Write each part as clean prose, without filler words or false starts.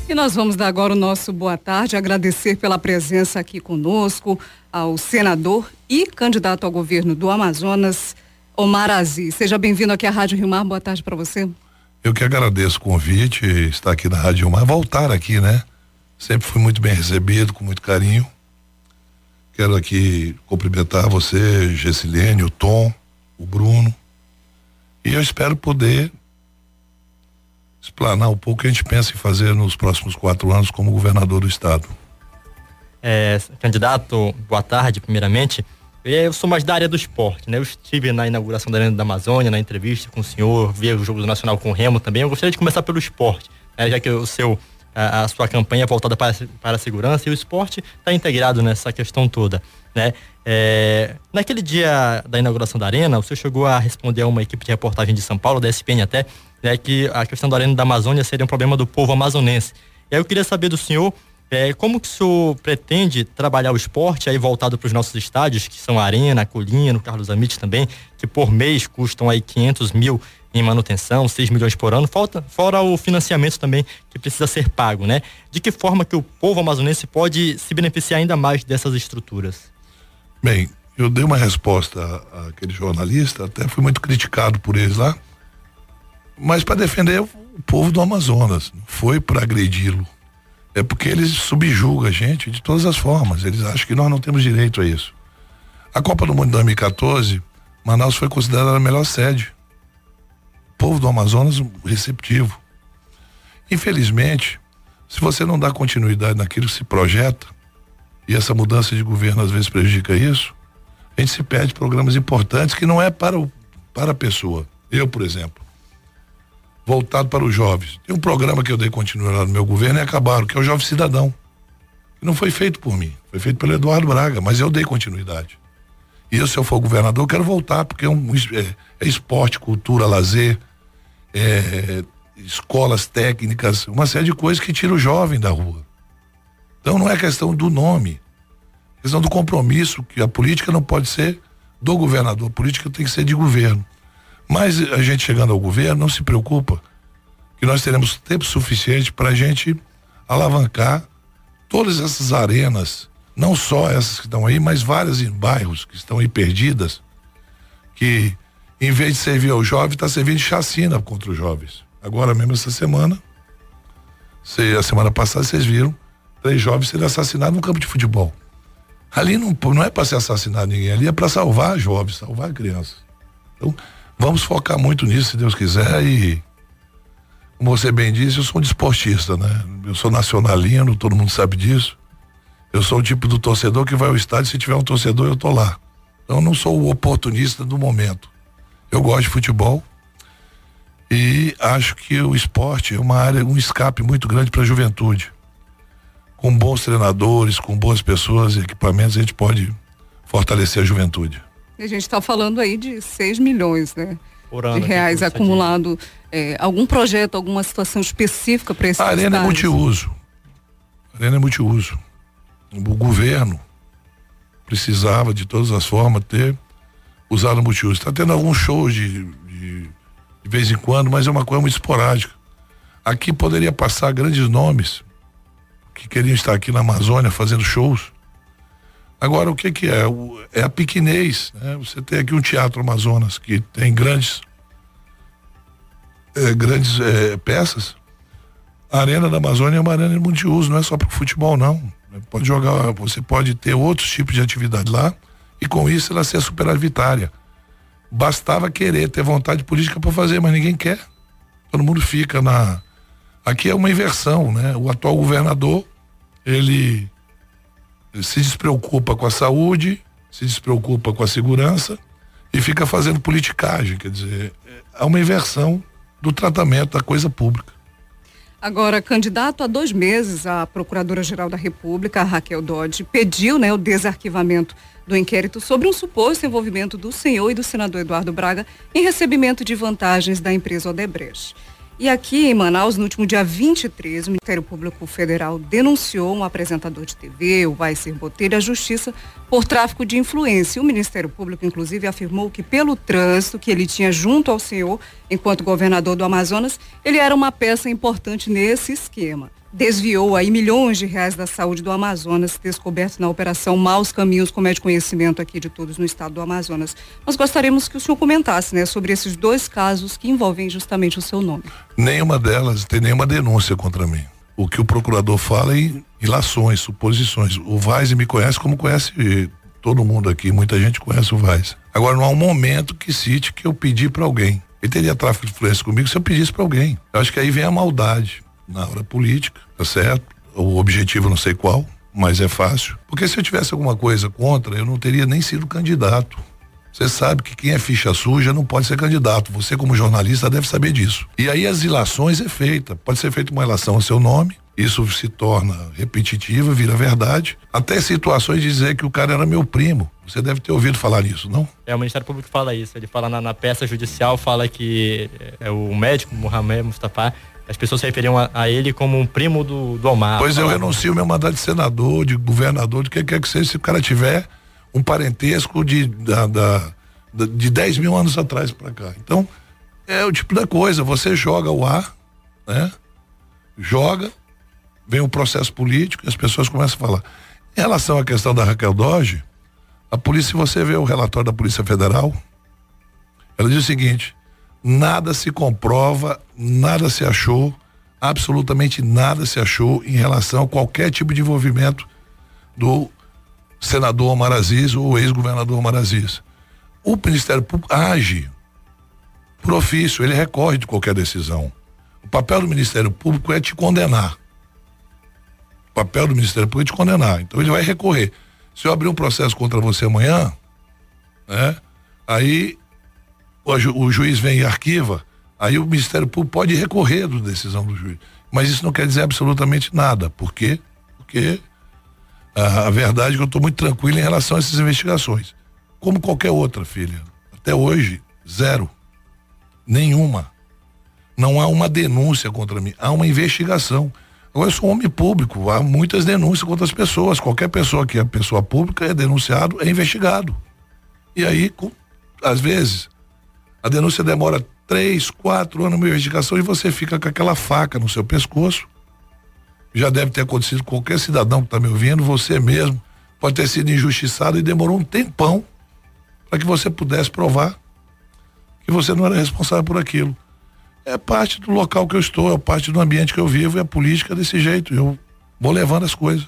E nós vamos dar agora o nosso boa tarde, agradecer pela presença aqui conosco ao senador e candidato ao governo do Amazonas, Omar Aziz. Seja bem-vindo aqui à Rádio Rio Mar, boa tarde para você. Eu que agradeço o convite, estar aqui na Rádio Rio Mar, voltar aqui, né? Sempre fui muito bem recebido, com muito carinho. Quero aqui cumprimentar você, Gessilene, o Tom, o Bruno. E eu espero poder explanar um pouco o que a gente pensa em fazer nos próximos 4 anos como governador do estado. Candidato, boa tarde, primeiramente. Eu sou mais da área do esporte, né? Eu estive na inauguração da Arena da Amazônia, na entrevista com o senhor, vi o Jogo do Nacional com o Remo também. Eu gostaria de começar pelo esporte, né? Já que a sua campanha é voltada para a segurança e o esporte está integrado nessa questão toda, né? Naquele dia da inauguração da Arena, o senhor chegou a responder a uma equipe de reportagem de São Paulo, da SPN até, né, que a questão da Arena da Amazônia seria um problema do povo amazonense. E aí eu queria saber do senhor como que o senhor pretende trabalhar o esporte aí voltado para os nossos estádios, que são a Arena, a Colinha, no Carlos Amit também, que por mês custam aí 500 mil em manutenção, 6 milhões por ano, fora o financiamento também que precisa ser pago, né? De que forma que o povo amazonense pode se beneficiar ainda mais dessas estruturas? Bem, eu dei uma resposta àquele jornalista, até fui muito criticado por eles lá, mas para defender o povo do Amazonas, não foi para agredi-lo. É porque eles subjugam a gente de todas as formas, eles acham que nós não temos direito a isso. A Copa do Mundo de 2014, Manaus foi considerada a melhor sede. O povo do Amazonas receptivo. Infelizmente, se você não dá continuidade naquilo que se projeta, e essa mudança de governo às vezes prejudica isso, a gente se perde programas importantes que não é para a pessoa. Eu, por exemplo, voltado para os jovens. Tem um programa que eu dei continuidade no meu governo e acabaram, que é o Jovem Cidadão. Que não foi feito por mim, foi feito pelo Eduardo Braga, mas eu dei continuidade. E eu, se eu for governador, eu quero voltar, porque é esporte, cultura, lazer, escolas técnicas, uma série de coisas que tira o jovem da rua. Então não é questão do nome, é questão do compromisso, que a política não pode ser do governador, a política tem que ser de governo. Mas a gente chegando ao governo, não se preocupa, que nós teremos tempo suficiente para a gente alavancar todas essas arenas, não só essas que estão aí, mas várias em bairros que estão aí perdidas, que em vez de servir ao jovem, está servindo de chacina contra os jovens. Agora mesmo essa semana, a semana passada vocês viram 3 jovens serem assassinados no campo de futebol. Ali não é para ser assassinado ninguém, ali é para salvar jovens, salvar crianças. Então, vamos focar muito nisso, se Deus quiser, e como você bem disse, eu sou um desportista, né? Eu sou nacionalino, todo mundo sabe disso. Eu sou o tipo do torcedor que vai ao estádio, se tiver um torcedor eu tô lá. Então eu não sou o oportunista do momento. Eu gosto de futebol e acho que o esporte é uma área, um escape muito grande para a juventude. Com bons treinadores, com boas pessoas e equipamentos, a gente pode fortalecer a juventude. A gente está falando aí de 6 milhões, né? Por ano, de reais acumulado. Algum projeto, alguma situação específica para esse A arena é multiuso. A arena é multiuso. O governo precisava, de todas as formas, ter usado multiuso. Está tendo alguns shows de vez em quando, mas é uma coisa muito esporádica. Aqui poderia passar grandes nomes que queriam estar aqui na Amazônia fazendo shows. Agora, o que é? É a pequenez, né? Você tem aqui um Teatro Amazonas que tem grandes peças. A Arena da Amazônia é uma arena de multiuso, não é só para o futebol, não. Pode jogar, você pode ter outros tipos de atividade lá e com isso ela ser superavitária. Bastava querer, ter vontade política para fazer, mas ninguém quer. Todo mundo fica Aqui é uma inversão, né? O atual governador, ele se despreocupa com a saúde, se despreocupa com a segurança e fica fazendo politicagem, quer dizer, há uma inversão do tratamento da coisa pública. Agora, candidato, há 2 meses, a Procuradora-Geral da República, a Raquel Dodge, pediu, o desarquivamento do inquérito sobre um suposto envolvimento do senhor e do senador Eduardo Braga em recebimento de vantagens da empresa Odebrecht. E aqui em Manaus, no último dia 23, o Ministério Público Federal denunciou um apresentador de TV, o Weiser Botelho, à Justiça por tráfico de influência. O Ministério Público, inclusive, afirmou que pelo trânsito que ele tinha junto ao senhor, enquanto governador do Amazonas, ele era uma peça importante nesse esquema. desviou aí milhões de reais da saúde do Amazonas, descoberto na operação Maus Caminhos, como é de conhecimento aqui de todos no estado do Amazonas. Nós gostaríamos que o senhor comentasse, né, sobre esses 2 casos que envolvem justamente o seu nome. Nenhuma delas tem nenhuma denúncia contra mim. O que o procurador fala é ilações, suposições. O Vaz me conhece como conhece todo mundo aqui, muita gente conhece o Vaz. Agora, não há um momento que cite que eu pedi para alguém. Ele teria tráfico de influência comigo se eu pedisse para alguém. Eu acho que aí vem a maldade na hora política, tá certo? O objetivo eu não sei qual, mas é fácil. Porque se eu tivesse alguma coisa contra, eu não teria nem sido candidato. Você sabe que quem é ficha suja não pode ser candidato. Você, como jornalista, deve saber disso. E aí as ilações é feita. Pode ser feita uma ilação ao seu nome, isso se torna repetitiva, vira verdade. Até situações de dizer que o cara era meu primo. Você deve ter ouvido falar nisso, não? O Ministério Público fala isso. Ele fala na peça judicial, fala que o médico Mohamed Mustafa, as pessoas se referiam a ele como um primo do Omar. Pois eu renuncio meu mandato de senador, de governador, de que quer que seja, se o cara tiver um parentesco de 10 mil anos atrás para cá. Então, é o tipo da coisa, você joga o ar, né? Joga, vem um processo político e as pessoas começam a falar. Em relação à questão da Raquel Dodge, a polícia, se você vê o relatório da Polícia Federal, ela diz o seguinte: nada se comprova, nada se achou, absolutamente nada se achou em relação a qualquer tipo de envolvimento do senador Omar Aziz ou ex-governador Omar Aziz. O Ministério Público age por ofício, ele recorre de qualquer decisão. O papel do Ministério Público é te condenar. O papel do Ministério Público é te condenar. Então ele vai recorrer. Se eu abrir um processo contra você amanhã, né? Aí o juiz vem e arquiva, aí o Ministério Público pode recorrer da decisão do juiz. Mas isso não quer dizer absolutamente nada. Por quê? Porque a verdade é que eu estou muito tranquilo em relação a essas investigações. Como qualquer outra, filha. Até hoje, zero. Nenhuma. Não há uma denúncia contra mim. Há uma investigação. Agora, eu sou um homem público. Há muitas denúncias contra as pessoas. Qualquer pessoa que é pessoa pública é denunciado, é investigado. E aí, às vezes, a denúncia demora 3, 4 anos numa investigação e você fica com aquela faca no seu pescoço. Já deve ter acontecido com qualquer cidadão que está me ouvindo, você mesmo pode ter sido injustiçado e demorou um tempão para que você pudesse provar que você não era responsável por aquilo. É parte do local que eu estou, é parte do ambiente que eu vivo, e a política é desse jeito, eu vou levando as coisas.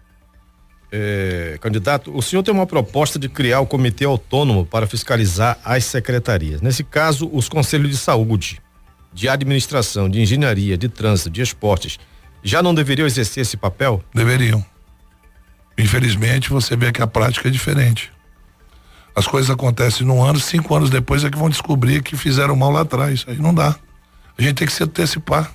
Candidato, o senhor tem uma proposta de criar o comitê autônomo para fiscalizar as secretarias. Nesse caso, os conselhos de saúde, de administração, de engenharia, de trânsito, de esportes, já não deveriam exercer esse papel? Deveriam. Infelizmente, você vê que a prática é diferente. As coisas acontecem num ano, 5 anos depois é que vão descobrir que fizeram mal lá atrás. Aí não dá. A gente tem que se antecipar.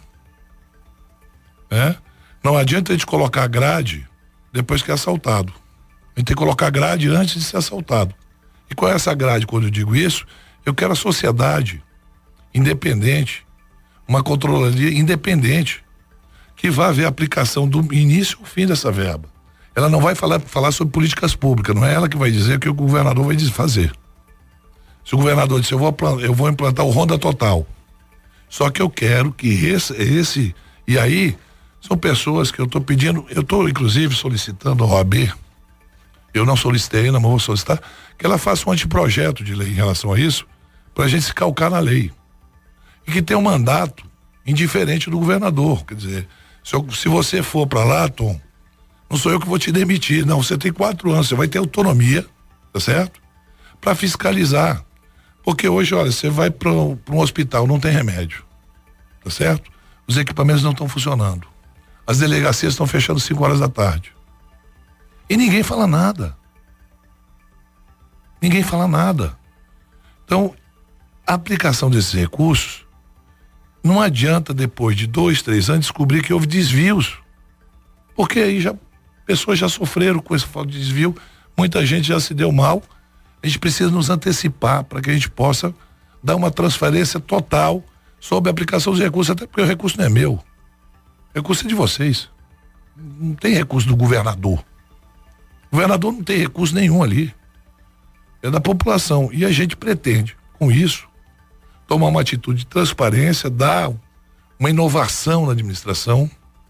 Não adianta a gente colocar grade depois que é assaltado. A gente tem que colocar grade antes de ser assaltado. E qual é essa grade? Quando eu digo isso, eu quero a sociedade independente, uma controladoria independente, que vá ver a aplicação do início ao fim dessa verba. Ela não vai falar sobre políticas públicas, não é ela que vai dizer o que o governador vai fazer. Se o governador disser, eu vou implantar o Ronda Total, só que eu quero que esse e aí são pessoas que eu estou pedindo, eu estou inclusive solicitando a OAB, eu não solicitei ainda, mas vou solicitar, que ela faça um anteprojeto de lei em relação a isso, para a gente se calcar na lei. E que tenha um mandato indiferente do governador. Quer dizer, se você for para lá, Tom, não sou eu que vou te demitir, não, você tem 4 anos, você vai ter autonomia, tá certo? Para fiscalizar. Porque hoje, olha, você vai para um hospital, não tem remédio, tá certo? Os equipamentos não estão funcionando. As delegacias estão fechando 5 horas da tarde. E ninguém fala nada. Ninguém fala nada. Então, a aplicação desses recursos, não adianta depois de 2, 3 anos descobrir que houve desvios. Porque aí pessoas já sofreram com esse falta de desvio, muita gente já se deu mal. A gente precisa nos antecipar para que a gente possa dar uma transferência total sobre a aplicação dos recursos, até porque o recurso não é meu. O recurso é de vocês. Não tem recurso do governador. O governador não tem recurso nenhum ali. É da população. E a gente pretende, com isso, tomar uma atitude de transparência, dar uma inovação na administração,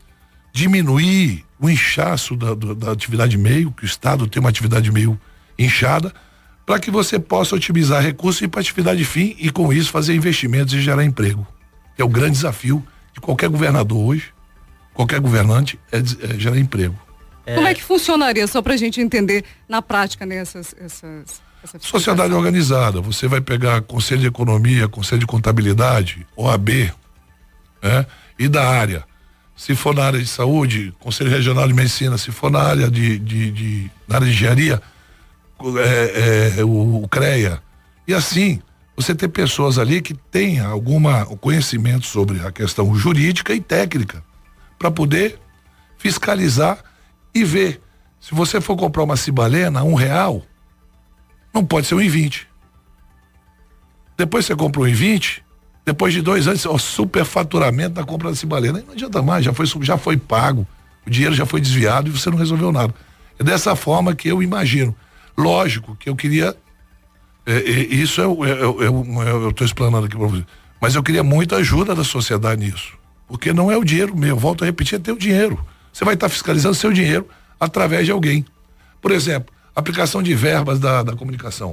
diminuir o inchaço da atividade meio, que o Estado tem uma atividade meio inchada, para que você possa otimizar recursos e ir para atividade fim e com isso fazer investimentos e gerar emprego. Que é o grande desafio de qualquer governador hoje, qualquer governante, é gerar emprego. Como é que funcionaria, só para a gente entender na prática, né, essa sociedade organizada, você vai pegar Conselho de Economia, Conselho de Contabilidade, OAB, né? E da área. Se for na área de saúde, Conselho Regional de Medicina, se for na área na área de engenharia, o CREA. E assim, você ter pessoas ali que tenham algum conhecimento sobre a questão jurídica e técnica, para poder fiscalizar e ver. Se você for comprar uma cibalena, R$1, não pode ser R$1,20. Depois você compra R$1,20, depois de 2 anos, o superfaturamento da compra da cibalena. Não adianta mais, já foi pago, o dinheiro já foi desviado e você não resolveu nada. É dessa forma que eu imagino. Lógico que eu queria, isso eu estou explanando aqui para você, mas eu queria muita ajuda da sociedade nisso, porque não é o dinheiro meu, volto a repetir, é teu dinheiro. Você vai estar fiscalizando seu dinheiro através de alguém. Por exemplo, aplicação de verbas da comunicação.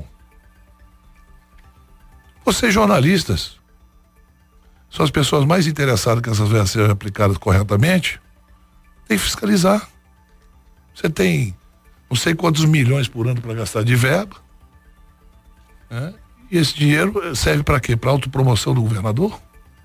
Vocês jornalistas são as pessoas mais interessadas que essas verbas sejam aplicadas corretamente, tem que fiscalizar. Você tem não sei quantos milhões por ano para gastar de verba, né? E esse dinheiro serve para quê? Para autopromoção do governador?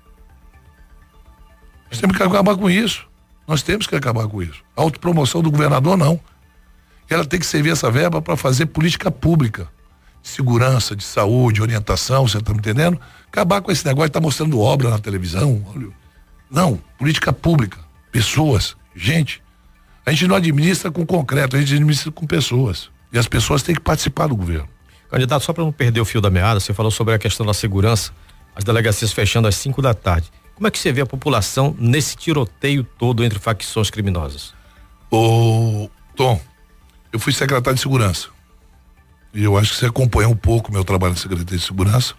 Nós temos que acabar com isso. Nós temos que acabar com isso. A autopromoção do governador, não. Ela tem que servir essa verba para fazer política pública, de segurança, de saúde, orientação, você está me entendendo? Acabar com esse negócio de estar mostrando obra na televisão. Não, política pública, pessoas, gente. A gente não administra com concreto, a gente administra com pessoas. E as pessoas têm que participar do governo. Candidato, só para não perder o fio da meada, você falou sobre a questão da segurança, as delegacias fechando às 5 da tarde. Como é que você vê a população nesse tiroteio todo entre facções criminosas? Tom, eu fui secretário de segurança. E eu acho que você acompanha um pouco o meu trabalho na Secretaria de Segurança.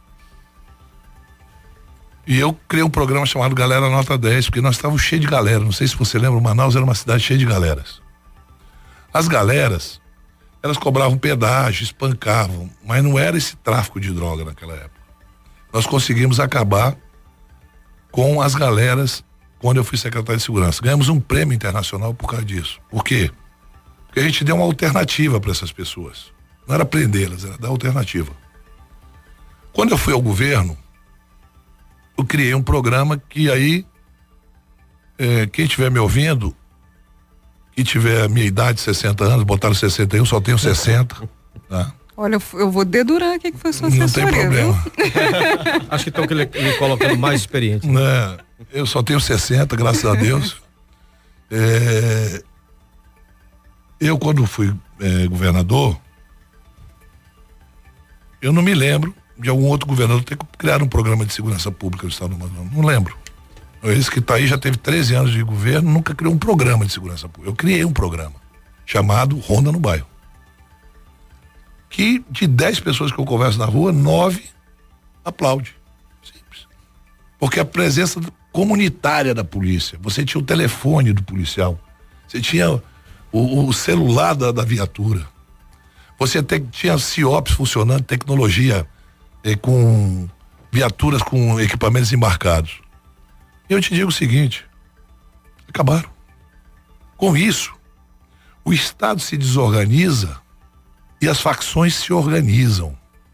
E eu criei um programa chamado Galera Nota 10, porque nós estávamos cheios de galera. Não sei se você lembra, Manaus era uma cidade cheia de galeras. As galeras, elas cobravam pedágio, espancavam, mas não era esse tráfico de droga naquela época. Nós conseguimos acabar com as galeras quando eu fui secretário de Segurança. Ganhamos um prêmio internacional por causa disso. Por quê? Porque a gente deu uma alternativa para essas pessoas. Não era prendê-las, era dar alternativa. Quando eu fui ao governo, eu criei um programa que aí, quem estiver me ouvindo, que tiver a minha idade, 60 anos, botaram 61, só tenho 60, tá? Olha, eu vou dedurar aqui que foi sua assessoria. Não tem problema. Acho que estão lhe colocando mais experiente. Eu só tenho 60, graças a Deus. Eu, quando fui governador, eu não me lembro de algum outro governador ter criado um programa de segurança pública no estado do Amazonas. Não lembro. Esse que está aí já teve 13 anos de governo, nunca criou um programa de segurança pública. Eu criei um programa chamado Ronda no Bairro. Que de 10 pessoas que eu converso na rua, 9 aplaudem. Simples. Porque a presença comunitária da polícia, você tinha o telefone do policial, você tinha o celular da viatura, você tinha CIOPS funcionando, tecnologia com viaturas com equipamentos embarcados. E eu te digo o seguinte, acabaram. Com isso, o Estado se desorganiza e as facções se organizam.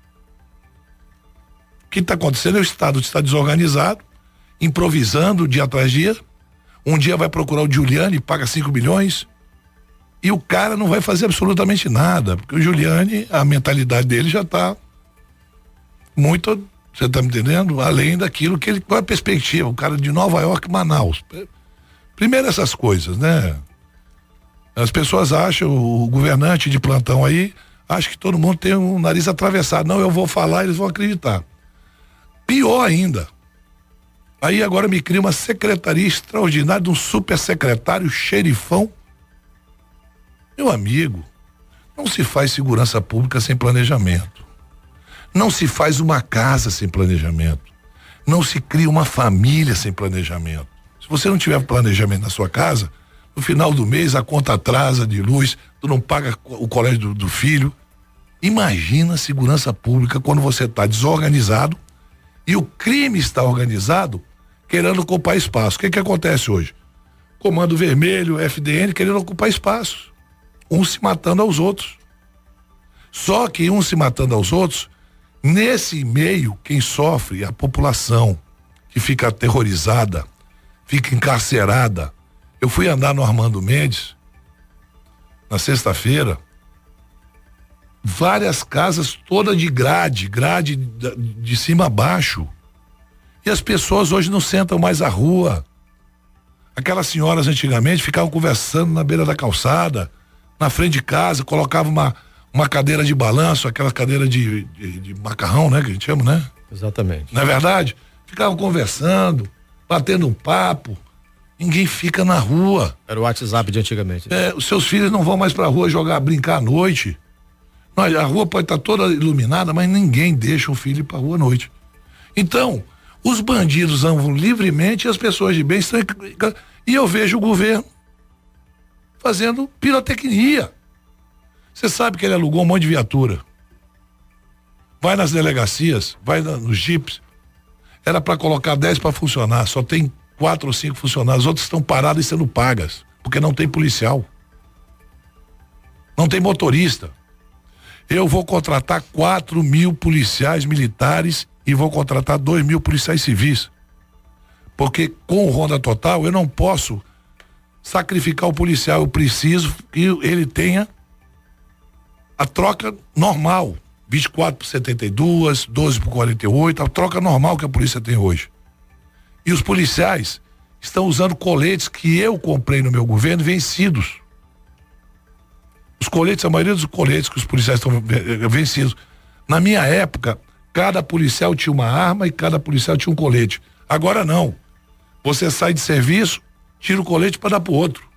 O que está acontecendo é o Estado está desorganizado, improvisando dia atrás dia. Um dia vai procurar o Giuliani e paga 5 milhões e o cara não vai fazer absolutamente nada, porque o Giuliani, a mentalidade dele já está muito, você está me entendendo? Além daquilo que ele, qual é a perspectiva? O cara de Nova York, Manaus. Primeiro essas coisas, né? As pessoas acham, o governante de plantão aí, acha que todo mundo tem um nariz atravessado. Não, eu vou falar, eles vão acreditar. Pior ainda, aí agora me cria uma secretaria extraordinária de um super secretário xerifão. Meu amigo, não se faz segurança pública sem planejamento. Não se faz uma casa sem planejamento. Não se cria uma família sem planejamento. Se você não tiver planejamento na sua casa, no final do mês a conta atrasa de luz, tu não paga o colégio do filho. Imagina a segurança pública quando você está desorganizado e o crime está organizado querendo ocupar espaço. O que acontece hoje? Comando Vermelho, FDN querendo ocupar espaço. Uns se matando aos outros. Só que uns se matando aos outros, nesse meio, quem sofre é a população, que fica aterrorizada, fica encarcerada. Eu fui andar no Armando Mendes, na sexta-feira, várias casas todas de grade de cima a baixo. E as pessoas hoje não sentam mais à rua. Aquelas senhoras antigamente ficavam conversando na beira da calçada, na frente de casa, colocavam uma cadeira de balanço, aquela cadeira de macarrão, né? Que a gente chama, né? Exatamente. Não é verdade? Ficavam conversando, batendo um papo. Ninguém fica na rua. Era o WhatsApp de antigamente. Os seus filhos não vão mais pra rua brincar à noite. A rua pode estar toda iluminada, mas ninguém deixa um filho ir pra rua à noite. Então, os bandidos andam livremente e as pessoas de bem estão. E eu vejo o governo fazendo pirotecnia. Você sabe que ele alugou um monte de viatura. Vai nas delegacias, vai nos jipes. Era para colocar 10 para funcionar, só tem 4 ou 5 funcionários, os outros estão parados e sendo pagas, porque não tem policial. Não tem motorista. Eu vou contratar 4.000 policiais militares e vou contratar 2.000 policiais civis. Porque com o Ronda Total eu não posso sacrificar o policial, eu preciso que ele tenha a troca normal, 24 por 72, 12 por 48, a troca normal que a polícia tem hoje. E os policiais estão usando coletes que eu comprei no meu governo vencidos. Os coletes, a maioria dos coletes que os policiais estão vencidos. Na minha época, cada policial tinha uma arma e cada policial tinha um colete. Agora não. Você sai de serviço, tira o colete para dar pro outro.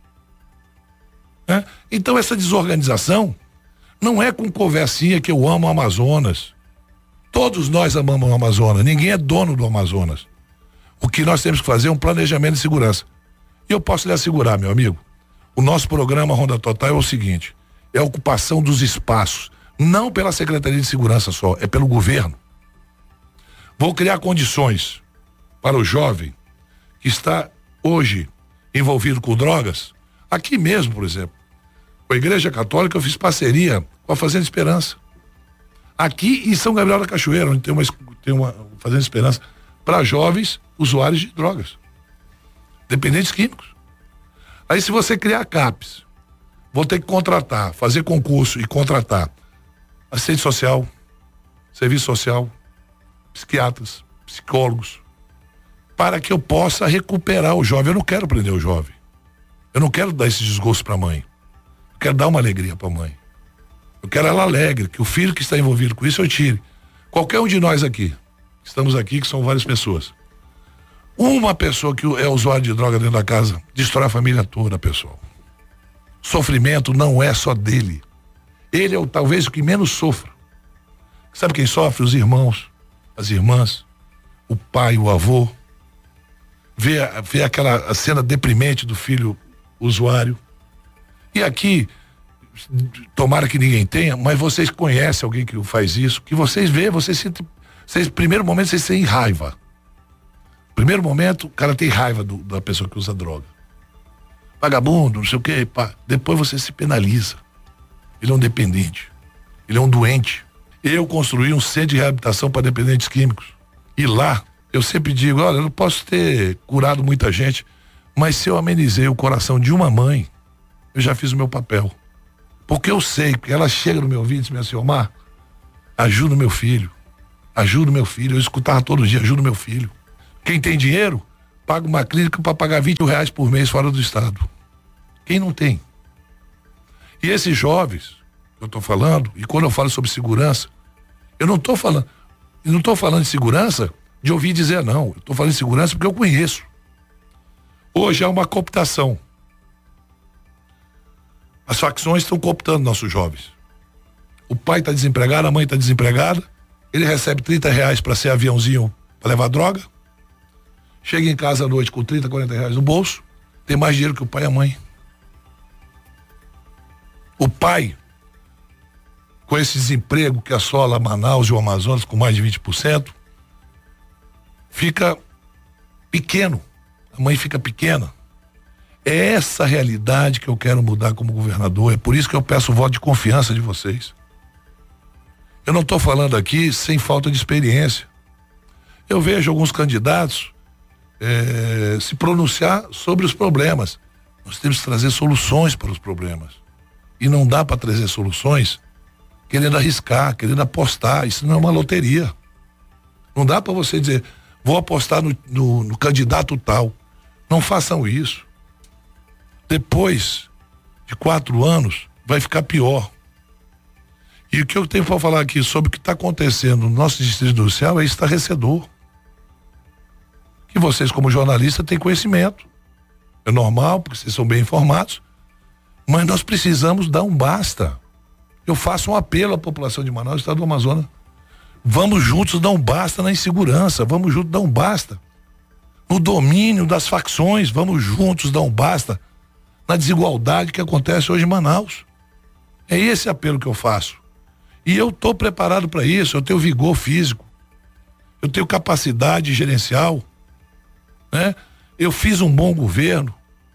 Então essa desorganização não é com conversinha que eu amo o Amazonas. Todos nós amamos o Amazonas, ninguém é dono do Amazonas. O que nós temos que fazer é um planejamento de segurança. E eu posso lhe assegurar, meu amigo, o nosso programa Ronda Total é o seguinte, é a ocupação dos espaços, não pela Secretaria de Segurança só, é pelo governo. Vou criar condições para o jovem que está hoje envolvido com drogas, aqui mesmo, por exemplo. Com a Igreja Católica eu fiz parceria com a Fazenda Esperança. Aqui em São Gabriel da Cachoeira, onde tem uma Fazenda Esperança para jovens usuários de drogas, dependentes químicos. Aí se você criar CAPs, vou ter que contratar, fazer concurso e contratar assistente social, serviço social, psiquiatras, psicólogos, para que eu possa recuperar o jovem. Eu não quero prender o jovem. Eu não quero dar esse desgosto para a mãe. Eu quero dar uma alegria para a mãe. Eu quero ela alegre, que o filho que está envolvido com isso eu tire. Qualquer um de nós aqui, estamos aqui, que são várias pessoas. Uma pessoa que é usuário de droga dentro da casa, destrói a família toda, pessoal. Sofrimento não é só dele. Ele é talvez o que menos sofra. Sabe quem sofre? Os irmãos, as irmãs, o pai, o avô. Vê aquela cena deprimente do filho usuário. E aqui, tomara que ninguém tenha, mas vocês conhecem alguém que faz isso, que vocês veem, primeiro momento vocês têm raiva. Primeiro momento, o cara tem raiva da pessoa que usa droga. Vagabundo, não sei o quê, pá. Depois você se penaliza. Ele é um dependente. Ele é um doente. Eu construí um centro de reabilitação para dependentes químicos. E lá, eu sempre digo, olha, eu não posso ter curado muita gente, mas se eu amenizei o coração de uma mãe, eu já fiz o meu papel. Porque eu sei, porque ela chega no meu ouvido e diz assim, Omar, ajuda o meu filho. Eu escutava todo dia, ajuda o meu filho. Quem tem dinheiro, paga uma clínica para pagar R$20 por mês fora do estado. Quem não tem? E esses jovens que eu estou falando, e quando eu falo sobre segurança, eu não estou falando de segurança de ouvir dizer não. Eu estou falando de segurança porque eu conheço. Hoje há uma cooptação. As facções estão cooptando nossos jovens. O pai está desempregado, a mãe está desempregada, ele recebe R$30 para ser aviãozinho para levar droga. chega em casa à noite com 30, 40 reais no bolso, tem mais dinheiro que o pai e a mãe. O pai, com esse desemprego que assola Manaus e o Amazonas com mais de 20%, fica pequeno. A mãe fica pequena. É essa realidade que eu quero mudar como governador. É por isso que eu peço o voto de confiança de vocês. Eu não estou falando aqui sem falta de experiência. Eu vejo alguns candidatos se pronunciar sobre os problemas. Nós temos que trazer soluções para os problemas. E não dá para trazer soluções querendo arriscar, querendo apostar. Isso não é uma loteria. Não dá para você dizer, vou apostar no candidato tal. Não façam isso. Depois de 4 anos, vai ficar pior. E o que eu tenho para falar aqui sobre o que está acontecendo no nosso Distrito Industrial é estarrecedor. Que vocês, como jornalistas, têm conhecimento. É normal, porque vocês são bem informados. Mas nós precisamos dar um basta. Eu faço um apelo à população de Manaus, estado do Amazonas. Vamos juntos dar um basta na insegurança. Vamos juntos dar um basta no domínio das facções. Vamos juntos dar um basta na desigualdade que acontece hoje em Manaus. É esse apelo que eu faço. E eu estou preparado para isso. Eu tenho vigor físico. Eu tenho capacidade gerencial. Né? Eu fiz um bom governo.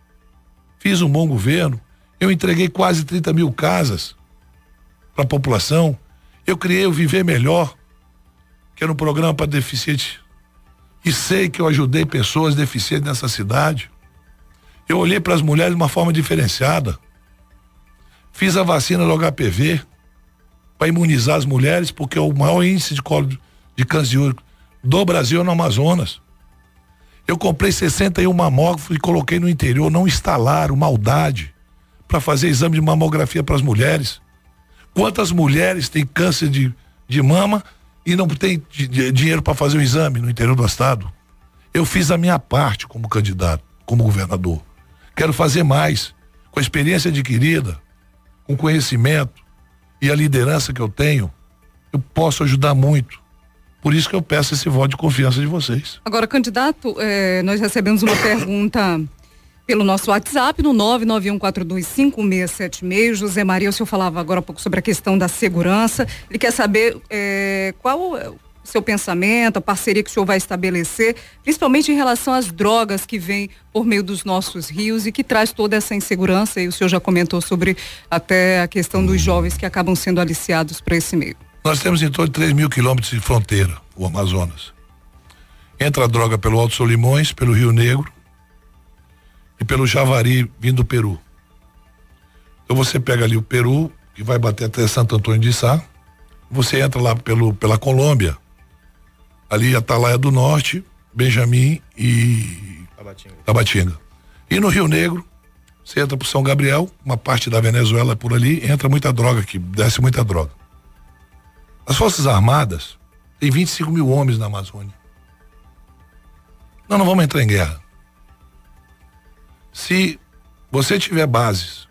Eu entreguei quase 30 mil casas para a população. Eu criei o Viver Melhor, que era um programa para deficiente. E sei que eu ajudei pessoas deficientes nessa cidade. Eu olhei para as mulheres de uma forma diferenciada. Fiz a vacina do HPV para imunizar as mulheres, porque é o maior índice de colo de câncer de útero do Brasil no Amazonas. Eu comprei 61 mamógrafos e coloquei no interior, não instalaram, maldade, para fazer exame de mamografia para as mulheres. Quantas mulheres têm câncer de mama e não tem dinheiro para fazer o exame no interior do estado? Eu fiz a minha parte como candidato, como governador. Quero fazer mais, com a experiência adquirida, com conhecimento e a liderança que eu tenho, eu posso ajudar muito. Por isso que eu peço esse voto de confiança de vocês. Agora, candidato, nós recebemos uma pergunta pelo nosso WhatsApp no 991425676. José Maria, o senhor falava agora há pouco sobre a questão da segurança. Ele quer saber qual é o seu pensamento, a parceria que o senhor vai estabelecer, principalmente em relação às drogas que vêm por meio dos nossos rios e que traz toda essa insegurança. E o senhor já comentou sobre até a questão dos jovens que acabam sendo aliciados para esse meio. Nós temos em torno de 3 mil quilômetros de fronteira, o Amazonas. Entra a droga pelo Alto Solimões, pelo Rio Negro e pelo Javari, vindo do Peru. Então você pega ali o Peru, que vai bater até Santo Antônio de Sá, você entra lá pela Colômbia, ali Atalaia do Norte, Benjamin e Tabatinga. E no Rio Negro, você entra pro São Gabriel, uma parte da Venezuela por ali, entra muita droga aqui, desce muita droga. As Forças Armadas têm 25 mil homens na Amazônia. Nós não vamos entrar em guerra. Se você tiver bases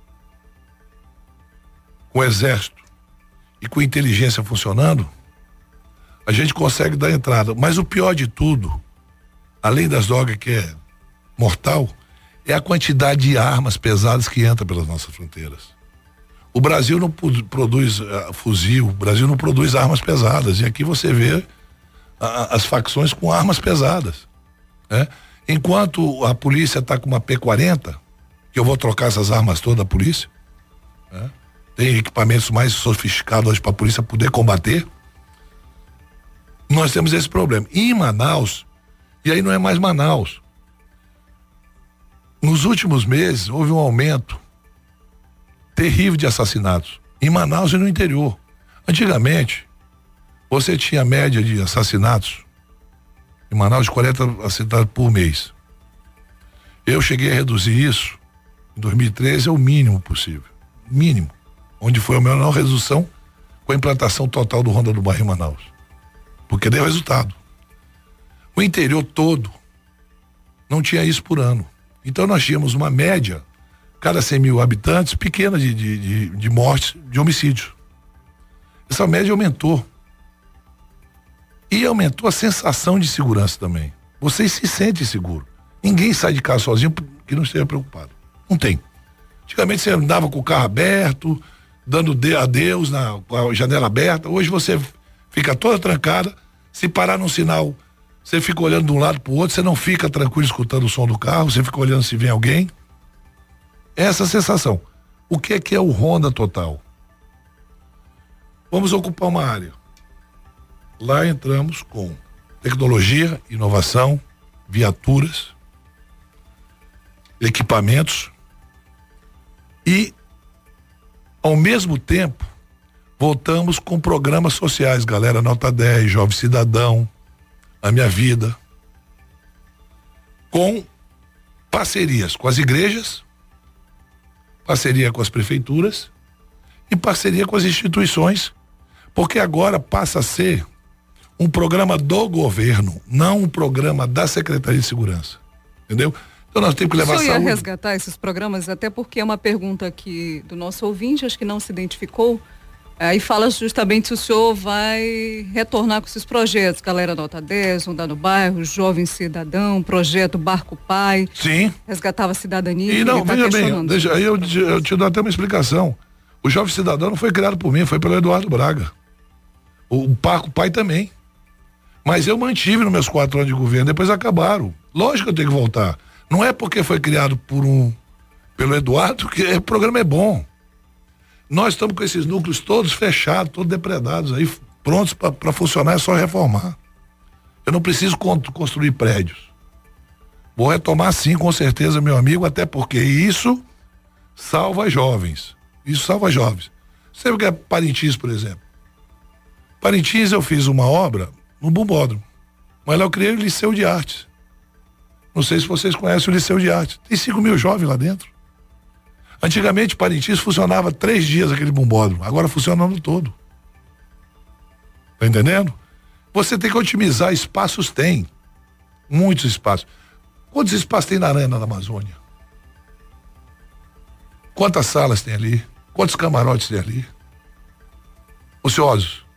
com o exército e com inteligência funcionando, a gente consegue dar entrada. Mas o pior de tudo, além das drogas que é mortal, é a quantidade de armas pesadas que entra pelas nossas fronteiras. O Brasil não produz fuzil, o Brasil não produz armas pesadas. E aqui você vê as facções com armas pesadas. Né? Enquanto a polícia está com uma P-40, que eu vou trocar essas armas todas da polícia, né? Tem equipamentos mais sofisticados hoje para a polícia poder combater. Nós temos esse problema. E em Manaus, e aí não é mais Manaus. Nos últimos meses houve um aumento terrível de assassinatos em Manaus e no interior. Antigamente, você tinha média de assassinatos em Manaus de 40 assassinatos por mês. Eu cheguei a reduzir isso em 2013 ao mínimo possível. Mínimo. Onde foi a menor redução com a implantação total do Ronda do Bairro em Manaus. Porque deu resultado. O interior todo não tinha isso por ano. Então nós tínhamos uma média, cada 100 mil habitantes, pequena de mortes, de homicídios. Essa média aumentou. E aumentou a sensação de segurança também. Vocês se sentem seguros. Ninguém sai de casa sozinho que não esteja preocupado. Não tem. Antigamente você andava com o carro aberto, dando adeus com a janela aberta. Hoje você fica toda trancada. Se parar num sinal, você fica olhando de um lado pro outro, você não fica tranquilo escutando o som do carro, você fica olhando se vem alguém. Essa sensação. O que é o Ronda Total? Vamos ocupar uma área. Lá entramos com tecnologia, inovação, viaturas, equipamentos e, ao mesmo tempo, voltamos com programas sociais, Galera Nota 10, Jovem Cidadão, A Minha Vida, com parcerias com as igrejas, parceria com as prefeituras e parceria com as instituições, porque agora passa a ser um programa do governo, não um programa da Secretaria de Segurança, entendeu? Então nós temos que levar saúde. Eu ia resgatar esses programas, até porque é uma pergunta aqui do nosso ouvinte, acho que não se identificou, aí fala justamente se o senhor vai retornar com esses projetos, Galera Nota 10, Andar no Bairro, Jovem Cidadão, Projeto Barco Pai. Sim. Resgatava a cidadania. E não, veja bem, aí eu te dou até uma explicação. O Jovem Cidadão não foi criado por mim, foi pelo Eduardo Braga. O Barco Pai também. Mas eu mantive nos meus 4 anos de governo, depois acabaram. Lógico que eu tenho que voltar. Não é porque foi criado pelo Eduardo que o programa é bom. Nós estamos com esses núcleos todos fechados, todos depredados aí, prontos para funcionar, é só reformar. Eu não preciso construir prédios. Vou retomar sim, com certeza, meu amigo, até porque isso salva jovens. Isso salva jovens. Você vê que é Parintins, por exemplo. Parintins eu fiz uma obra no Bumbódromo, mas lá eu criei o Liceu de Artes. Não sei se vocês conhecem o Liceu de Artes. Tem 5 mil jovens lá dentro. Antigamente, Parintins funcionava 3 dias aquele bumbódromo, agora funciona o ano todo. Tá entendendo? Você tem que otimizar espaços, tem. Muitos espaços. Quantos espaços tem na Arena da Amazônia? Quantas salas tem ali? Quantos camarotes tem ali? Ociosos.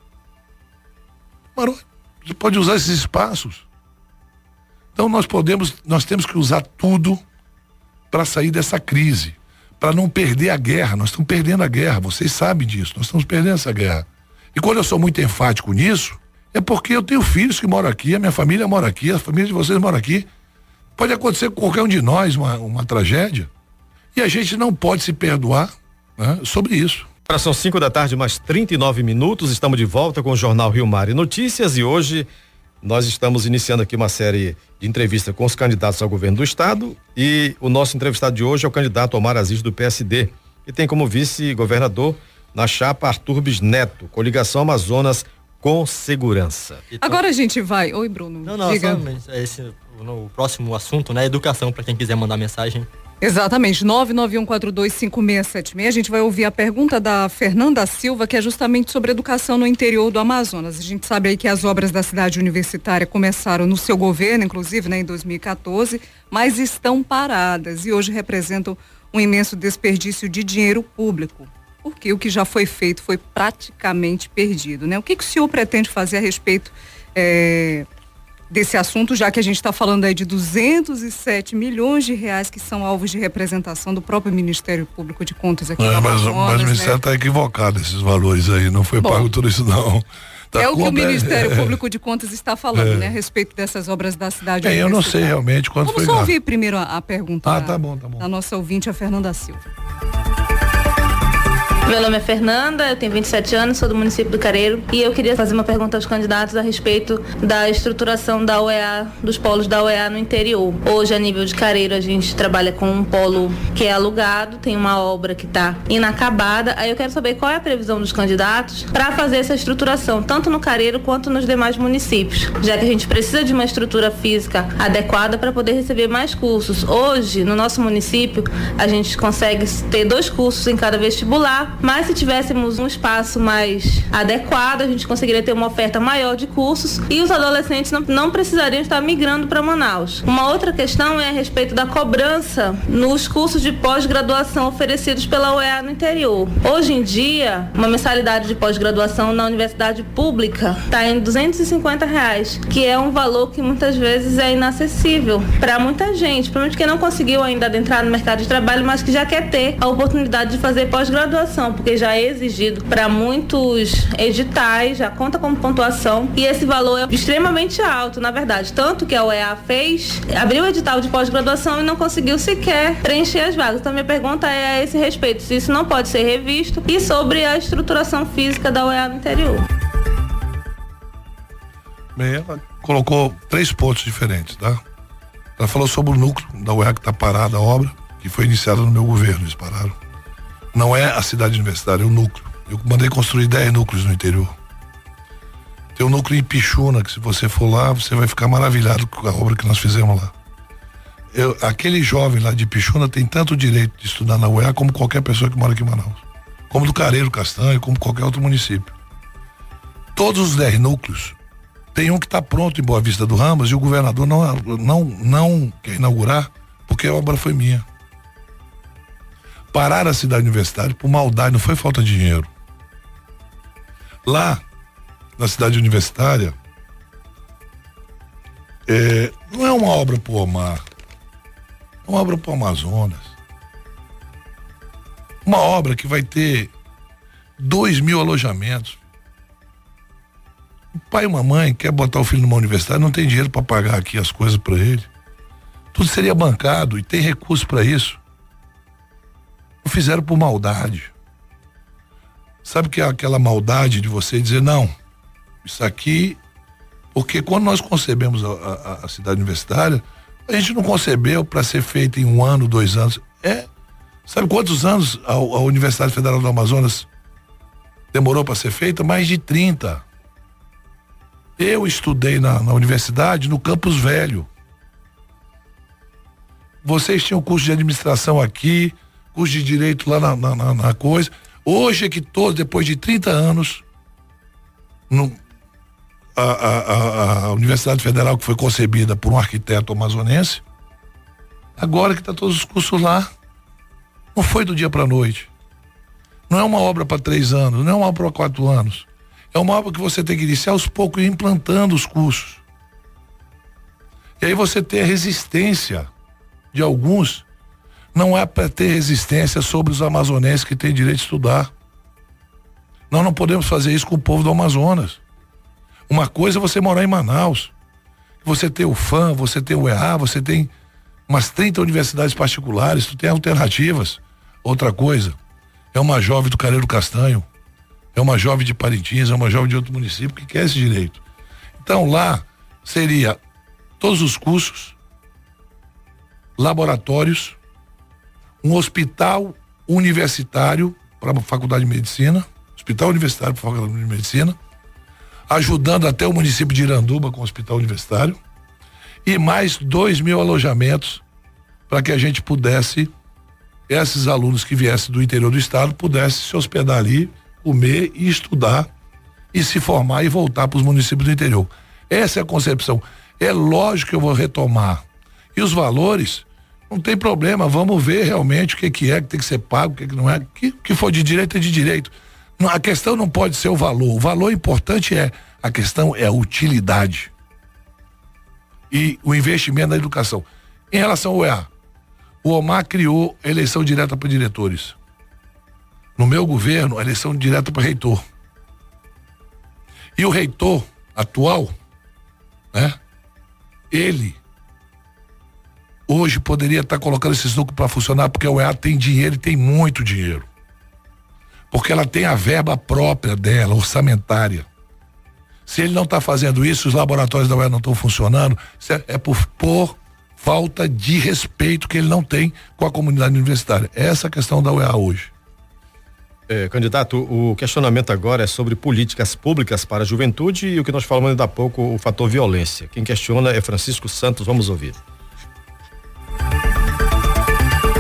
Você pode usar esses espaços. Então nós temos que usar tudo para sair dessa crise, para não perder a guerra. Nós estamos perdendo a guerra, vocês sabem disso, nós estamos perdendo essa guerra. E quando eu sou muito enfático nisso, é porque eu tenho filhos que moram aqui, a minha família mora aqui, a família de vocês mora aqui. Pode acontecer com qualquer um de nós uma tragédia, e a gente não pode se perdoar, né, sobre isso. Agora são 5 da tarde, mais 39 minutos, estamos de volta com o Jornal Rio Mar e Notícias, e hoje nós estamos iniciando aqui uma série de entrevistas com os candidatos ao governo do estado, e o nosso entrevistado de hoje é o candidato Omar Aziz, do PSD, que tem como vice-governador na chapa Arthur Bisneto, Coligação Amazonas com Segurança. Então, agora a gente vai. Oi, Bruno. Não, diga. O próximo assunto, né? Educação, para quem quiser mandar mensagem. Exatamente, 991425676. A gente vai ouvir a pergunta da Fernanda Silva, que é justamente sobre educação no interior do Amazonas. A gente sabe aí que as obras da cidade universitária começaram no seu governo, inclusive, né, em 2014, mas estão paradas e hoje representam um imenso desperdício de dinheiro público, porque o que já foi feito foi praticamente perdido, né? O que o senhor pretende fazer a respeito desse assunto, já que a gente está falando aí de 207 milhões de reais que são alvos de representação do próprio Ministério Público de Contas aqui no Amazonas, mas o Ministério está equivocado, esses valores aí, não foi pago tudo isso não. É o que o Ministério Público de Contas está falando, né, a respeito dessas obras da cidade. Eu não sei realmente quanto foi. Vamos só ouvir primeiro a pergunta tá bom. da nossa ouvinte, a Fernanda Silva. Meu nome é Fernanda, eu tenho 27 anos, sou do município do Careiro e eu queria fazer uma pergunta aos candidatos a respeito da estruturação da UEA, dos polos da UEA no interior. Hoje, a nível de Careiro, a gente trabalha com um polo que é alugado, tem uma obra que está inacabada. Aí eu quero saber qual é a previsão dos candidatos para fazer essa estruturação, tanto no Careiro quanto nos demais municípios, já que a gente precisa de uma estrutura física adequada para poder receber mais cursos. Hoje, no nosso município, a gente consegue ter 2 cursos em cada vestibular, UEA, mas se tivéssemos um espaço mais adequado, a gente conseguiria ter uma oferta maior de cursos e os adolescentes não precisariam estar migrando para Manaus. Uma outra questão é a respeito da cobrança nos cursos de pós-graduação oferecidos pela UEA no interior. Hoje em dia, uma mensalidade de pós-graduação na universidade pública está em R$250, que é um valor que muitas vezes é inacessível para muita gente, principalmente quem não conseguiu ainda adentrar no mercado de trabalho, mas que já quer ter a oportunidade de fazer pós-graduação, porque já é exigido para muitos editais, já conta como pontuação, e esse valor é extremamente alto, na verdade, tanto que a UEA abriu o edital de pós-graduação e não conseguiu sequer preencher as vagas. Então minha pergunta é a esse respeito, se isso não pode ser revisto, e sobre a estruturação física da UEA no interior. Bem, ela colocou 3 pontos diferentes, tá? Ela falou sobre o núcleo da UEA que está parada a obra, que foi iniciada no meu governo, eles pararam. Não é a cidade universitária, é o núcleo. Eu mandei construir 10 núcleos no interior. Tem um núcleo em Pichuna, que se você for lá, você vai ficar maravilhado com a obra que nós fizemos lá. Aquele jovem lá de Pichuna tem tanto direito de estudar na UEA como qualquer pessoa que mora aqui em Manaus. Como do Careiro Castanho, como qualquer outro município. Todos os 10 núcleos, tem um que está pronto em Boa Vista do Ramos e o governador não quer inaugurar porque a obra foi minha. Pararam a cidade universitária por maldade, não foi falta de dinheiro. Lá, na cidade universitária, não é uma obra pro Omar, é uma obra pro Amazonas. Uma obra que vai ter 2.000 alojamentos. O pai e a mamãe quer botar o filho numa universidade, não tem dinheiro para pagar aqui as coisas para ele. Tudo seria bancado e tem recurso para isso. Não fizeram por maldade. Sabe que é aquela maldade de você dizer não, isso aqui, porque quando nós concebemos a cidade universitária, a gente não concebeu para ser feita em 1 ano, 2 anos. Sabe quantos anos a Universidade Federal do Amazonas demorou para ser feita? Mais de 30. Eu estudei na universidade, no Campus Velho. Vocês tinham curso de administração aqui, curso de direito lá na coisa. Hoje é que todos, depois de 30 anos, a Universidade Federal, que foi concebida por um arquiteto amazonense, agora que está todos os cursos lá. Não foi do dia para a noite. Não é uma obra para 3 anos, não é uma obra para 4 anos. É uma obra que você tem que iniciar aos poucos e implantando os cursos. E aí você tem a resistência de alguns. Não é para ter resistência sobre os amazonenses que têm direito de estudar. Nós não podemos fazer isso com o povo do Amazonas. Uma coisa é você morar em Manaus, você tem o FAM, você tem o EA, você tem umas 30 universidades particulares, tu tem alternativas. Outra coisa é uma jovem do Careiro Castanho, é uma jovem de Parintins, é uma jovem de outro município que quer esse direito. Então lá seria todos os cursos, laboratórios, um hospital universitário para a Faculdade de Medicina, hospital universitário para a Faculdade de Medicina, ajudando até o município de Iranduba com o hospital universitário, e mais 2.000 alojamentos para que a gente pudesse, esses alunos que viessem do interior do estado, pudessem se hospedar ali, comer e estudar e se formar e voltar para os municípios do interior. Essa é a concepção. É lógico que eu vou retomar. E os valores, não tem problema, vamos ver realmente o que é que tem que ser pago, o que não é, que for de direito é de direito. Não, a questão não pode ser o valor importante a questão é a utilidade e o investimento na educação. Em relação ao UEA, o Omar criou a eleição direta para diretores. No meu governo, a eleição direta para reitor. E o reitor atual, né? Ele hoje poderia estar colocando esses núcleos para funcionar, porque a UEA tem dinheiro e tem muito dinheiro. Porque ela tem a verba própria dela, orçamentária. Se ele não está fazendo isso, os laboratórios da UEA não estão funcionando, é por falta de respeito que ele não tem com a comunidade universitária. Essa é a questão da UEA hoje. Candidato, o questionamento agora é sobre políticas públicas para a juventude e o que nós falamos ainda há pouco, o fator violência. Quem questiona é Francisco Santos, vamos ouvir.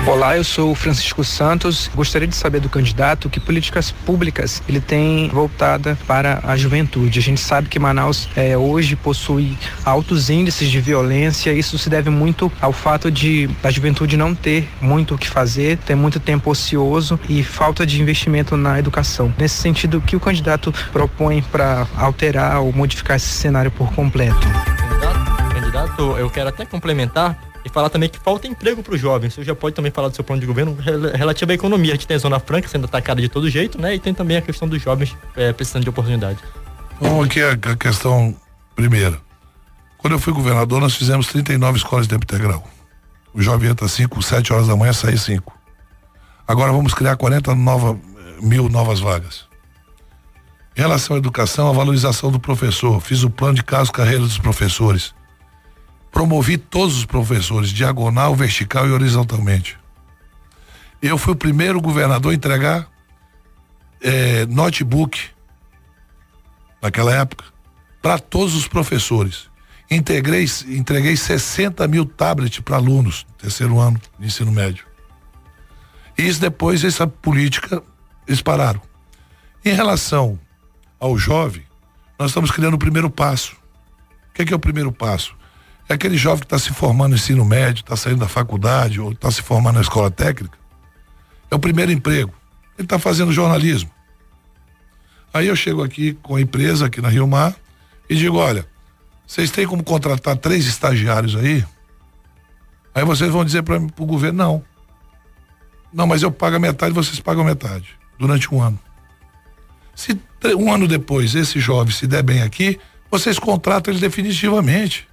Olá, eu sou o Francisco Santos. Gostaria de saber do candidato que políticas públicas ele tem voltada para a juventude. A gente sabe que Manaus hoje possui altos índices de violência. Isso se deve muito ao fato de a juventude não ter muito o que fazer, ter muito tempo ocioso e falta de investimento na educação. Nesse sentido, o que o candidato propõe para alterar ou modificar esse cenário por completo? Candidato, eu quero até complementar e falar também que falta emprego para os jovens. Você já pode também falar do seu plano de governo relativo à economia. A gente tem a Zona Franca sendo atacada de todo jeito, né? E tem também a questão dos jovens precisando de oportunidade. Bom, aqui a questão primeira. Quando eu fui governador, nós fizemos 39 escolas de tempo integral. O jovem entra 7 horas da manhã, sai 5. Agora vamos criar 40 mil novas vagas. Em relação à educação, a valorização do professor. Fiz o plano de caso carreira dos professores. Promovi todos os professores, diagonal, vertical e horizontalmente. Eu fui o primeiro governador a entregar notebook, naquela época, para todos os professores. Entreguei 60 mil tablets para alunos, terceiro ano de ensino médio. E isso depois, essa política, eles pararam. Em relação ao jovem, nós estamos criando o primeiro passo. O que é o primeiro passo? É aquele jovem que está se formando no ensino médio, está saindo da faculdade ou está se formando na escola técnica. É o primeiro emprego. Ele está fazendo jornalismo. Aí eu chego aqui com a empresa aqui na Rio Mar e digo, olha, vocês têm como contratar 3 estagiários aí? Aí vocês vão dizer para o governo, não. Não, mas eu pago a metade, vocês pagam a metade, durante um ano. Se um ano depois esse jovem se der bem aqui, vocês contratam ele definitivamente.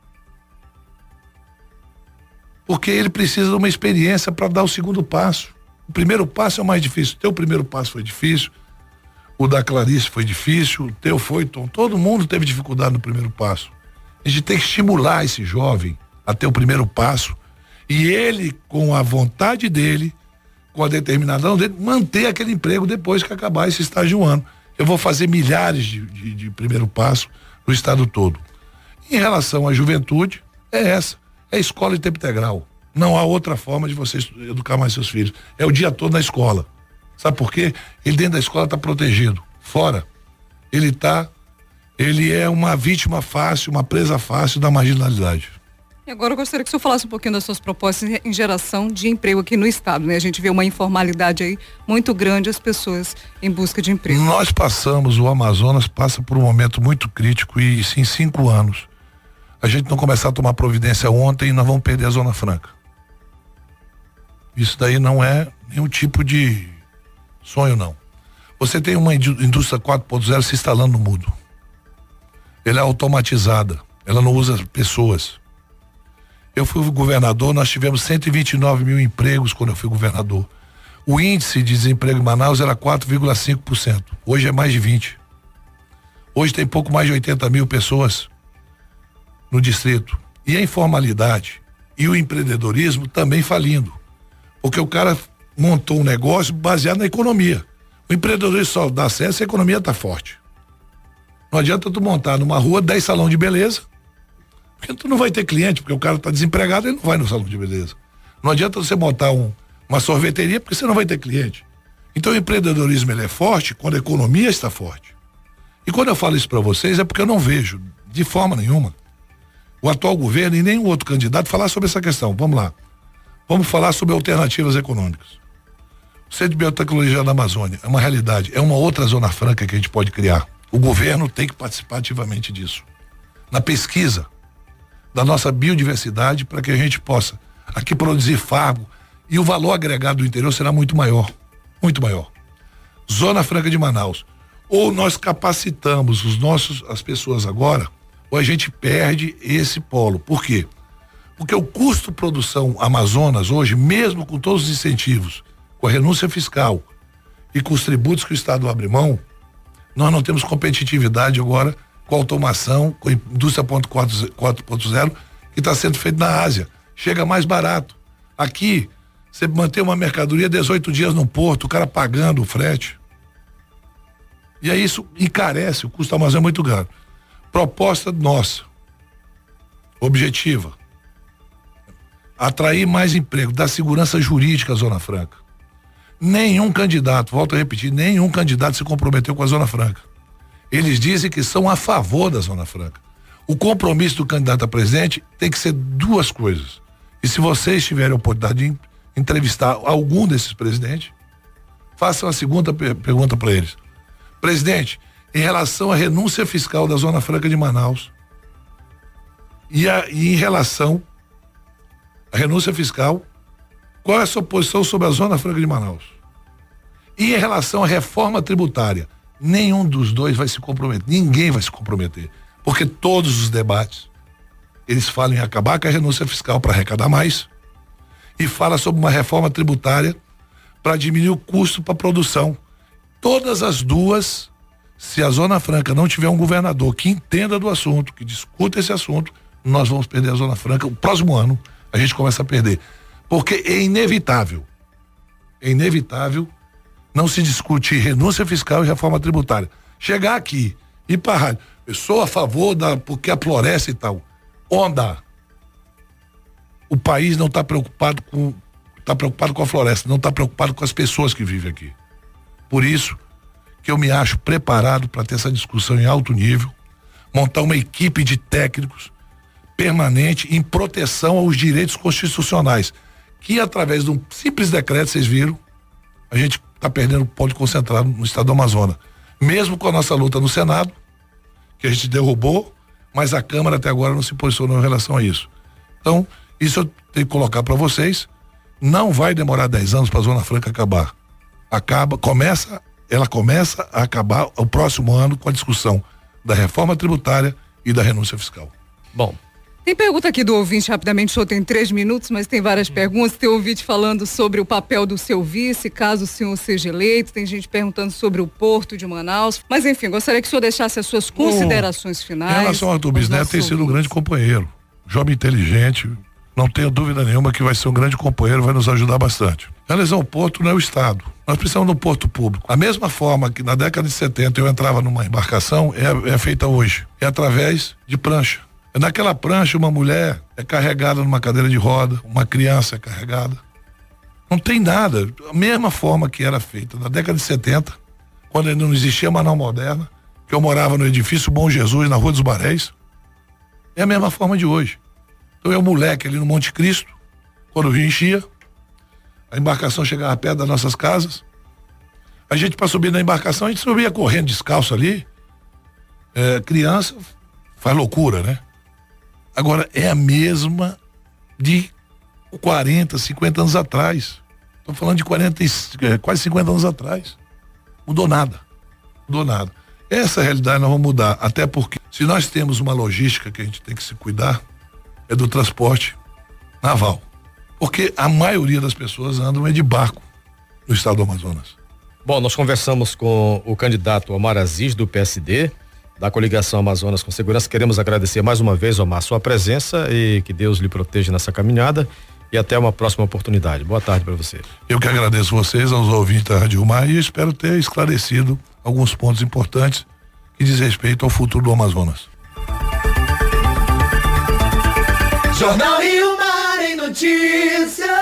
Porque ele precisa de uma experiência para dar o segundo passo. O primeiro passo é o mais difícil. O teu primeiro passo foi difícil, o da Clarice foi difícil, o teu foi, Tom. Todo mundo teve dificuldade no primeiro passo. A gente tem que estimular esse jovem a ter o primeiro passo e ele, com a vontade dele, com a determinação dele, manter aquele emprego depois que acabar esse estágio de um ano. Eu vou fazer milhares de primeiro passo no estado todo. Em relação à juventude, é essa. É escola de tempo integral. Não há outra forma de você educar mais seus filhos. É o dia todo na escola. Sabe por quê? Ele dentro da escola está protegido. Fora, ele é uma vítima fácil, uma presa fácil da marginalidade. E agora eu gostaria que o senhor falasse um pouquinho das suas propostas em geração de emprego aqui no estado, né? A gente vê uma informalidade aí muito grande, as pessoas em busca de emprego. O Amazonas passa por um momento muito crítico e em 5 anos. A gente não começar a tomar providência ontem, nós vamos perder a Zona Franca. Isso daí não é nenhum tipo de sonho, não. Você tem uma indústria 4.0 se instalando no mundo. Ela é automatizada, ela não usa pessoas. Eu fui governador, nós tivemos 129 mil empregos quando eu fui governador. O índice de desemprego em Manaus era 4,5%. Hoje é mais de 20%. Hoje tem pouco mais de 80 mil pessoas no distrito. E a informalidade e o empreendedorismo também falindo. Porque o cara montou um negócio baseado na economia. O empreendedorismo só dá certo se a economia está forte. Não adianta tu montar numa rua 10 salão de beleza, porque tu não vai ter cliente, porque o cara está desempregado, ele não vai no salão de beleza. Não adianta você montar uma sorveteria, porque você não vai ter cliente. Então o empreendedorismo ele é forte quando a economia está forte. E quando eu falo isso para vocês é porque eu não vejo, de forma nenhuma, o atual governo e nenhum outro candidato falar sobre essa questão. Vamos lá. Vamos falar sobre alternativas econômicas. O Centro de Biotecnologia da Amazônia é uma realidade, é uma outra zona franca que a gente pode criar. O governo tem que participar ativamente disso. Na pesquisa da nossa biodiversidade para que a gente possa aqui produzir fargo e o valor agregado do interior será muito maior. Muito maior. Zona Franca de Manaus. Ou nós capacitamos as pessoas agora, ou a gente perde esse polo. Por quê? Porque o custo produção Amazonas hoje, mesmo com todos os incentivos, com a renúncia fiscal e com os tributos que o Estado abre mão, nós não temos competitividade agora com a automação, com a indústria 4.0 que está sendo feito na Ásia. Chega mais barato. Aqui, você mantém uma mercadoria 18 dias no porto, o cara pagando o frete. E aí isso encarece, o custo do armazém é muito caro. Proposta nossa, objetiva, atrair mais emprego, dar segurança jurídica à Zona Franca. Nenhum candidato, volto a repetir, nenhum candidato se comprometeu com a Zona Franca. Eles dizem que são a favor da Zona Franca. O compromisso do candidato a presidente tem que ser duas coisas. E se vocês tiverem a oportunidade de entrevistar algum desses presidentes, façam a segunda pergunta para eles. Presidente, em relação à renúncia fiscal da Zona Franca de Manaus e em relação à renúncia fiscal, qual é a sua posição sobre a Zona Franca de Manaus? E em relação à reforma tributária, nenhum dos dois vai se comprometer, ninguém vai se comprometer, porque todos os debates eles falam em acabar com a renúncia fiscal para arrecadar mais e fala sobre uma reforma tributária para diminuir o custo para a produção. Todas as duas, se a Zona Franca não tiver um governador que entenda do assunto, que discuta esse assunto, nós vamos perder a Zona Franca. O próximo ano a gente começa a perder, porque é inevitável não se discutir renúncia fiscal e reforma tributária. Chegar aqui e para a rádio, eu sou a favor porque a floresta e tal. Onda. O país não está preocupado com a floresta, não está preocupado com as pessoas que vivem aqui. Por isso que eu me acho preparado para ter essa discussão em alto nível, montar uma equipe de técnicos permanente em proteção aos direitos constitucionais, que através de um simples decreto, vocês viram, a gente está perdendo o polo concentrado no estado do Amazonas. Mesmo com a nossa luta no Senado, que a gente derrubou, mas a Câmara até agora não se posicionou em relação a isso. Então, isso eu tenho que colocar para vocês. Não vai demorar 10 anos para a Zona Franca acabar. Ela começa a acabar o próximo ano com a discussão da reforma tributária e da renúncia fiscal. Bom. Tem pergunta aqui do ouvinte, rapidamente, o senhor tem 3 minutos, mas tem várias perguntas. Tem ouvinte falando sobre o papel do seu vice, caso o senhor seja eleito. Tem gente perguntando sobre o Porto de Manaus. Mas, enfim, gostaria que o senhor deixasse as suas considerações finais. Em relação ao Arthur Bisneto, tem sido um grande companheiro. Jovem inteligente, não tenho dúvida nenhuma que vai ser um grande companheiro, vai nos ajudar bastante. Em relação ao Porto, não é o Estado. Nós precisamos de um porto público. A mesma forma que na década de 70 eu entrava numa embarcação, é feita hoje. É através de prancha. Naquela prancha, uma mulher é carregada numa cadeira de roda, uma criança é carregada. Não tem nada. A mesma forma que era feita na década de 70, quando ainda não existia Manaus Moderna, que eu morava no edifício Bom Jesus, na Rua dos Baréis, é a mesma forma de hoje. Então eu, moleque, ali no Monte Cristo, quando o rio enchia, a embarcação chegava perto das nossas casas, a gente, para subir na embarcação, a gente subia correndo descalço ali. Criança faz loucura, né? Agora, é a mesma de 40, 50 anos atrás. Estou falando de quase 50 anos atrás. Mudou nada. Essa realidade nós vamos mudar, até porque se nós temos uma logística que a gente tem que se cuidar, é do transporte naval. Porque a maioria das pessoas andam de barco no estado do Amazonas. Bom, nós conversamos com o candidato Omar Aziz, do PSD, da Coligação Amazonas com Segurança. Queremos agradecer mais uma vez, Omar, sua presença e que Deus lhe proteja nessa caminhada e até uma próxima oportunidade. Boa tarde para você. Eu que agradeço vocês, aos ouvintes da Rádio Mar, e espero ter esclarecido alguns pontos importantes que diz respeito ao futuro do Amazonas. Jornal Rio Mar em Notícias.